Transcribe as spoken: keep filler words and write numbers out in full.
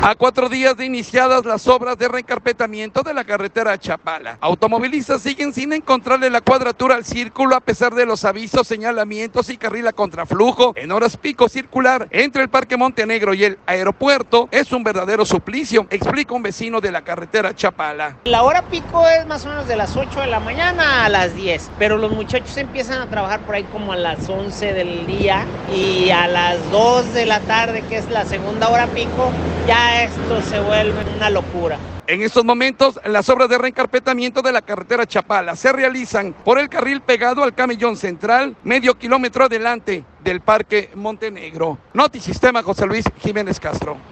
A cuatro días de iniciadas las obras de reencarpetamiento de la carretera a Chapala, automovilistas siguen sin encontrarle la cuadratura al círculo a pesar de los avisos, señalamientos y carril a contraflujo. En horas pico circular entre el Parque Montenegro y el aeropuerto es un verdadero suplicio, explica un vecino de la carretera Chapala. La hora pico es más o menos de las ocho de la mañana a las diez, pero los muchachos empiezan a trabajar por ahí como a las once del día y a las dos de la tarde, que es la segunda hora pico, ya esto se vuelve una locura. En estos momentos, las obras de reencarpetamiento de la carretera Chapala se realizan por el carril pegado al camellón central, medio kilómetro adelante del Parque Montenegro. Notisistema, José Luis Jiménez Castro.